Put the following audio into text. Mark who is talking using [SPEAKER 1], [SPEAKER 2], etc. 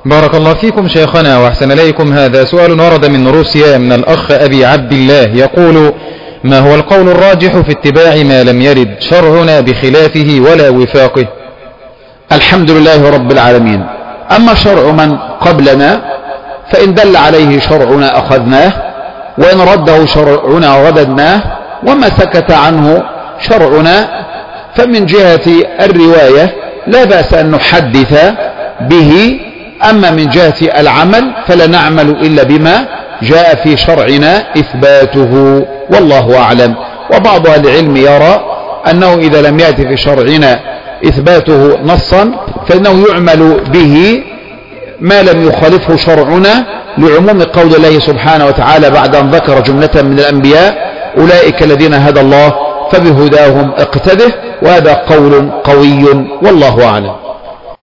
[SPEAKER 1] بارك الله فيكم شيخنا وأحسن إليكم. هذا سؤال ورد من روسيا من الأخ أبي عبد الله يقول: ما هو القول الراجح في اتباع ما لم يرد شرعنا بخلافه ولا وفاقه؟
[SPEAKER 2] الحمد لله رب العالمين. أما شرع من قبلنا فإن دل عليه شرعنا أخذناه، وإن رده شرعنا رددناه، وما سكت عنه شرعنا فمن جهة الرواية لا بأس أن نحدث به، أما من جهة العمل فلا نعمل إلا بما جاء في شرعنا إثباته، والله أعلم. وبعض أهل العلم يرى أنه إذا لم يأتي في شرعنا إثباته نصا فإنه يعمل به ما لم يخالفه شرعنا، لعموم قول الله سبحانه وتعالى بعد أن ذكر جملة من الأنبياء: أولئك الذين هدى الله فبهداهم اقتده. وهذا قول قوي والله أعلم.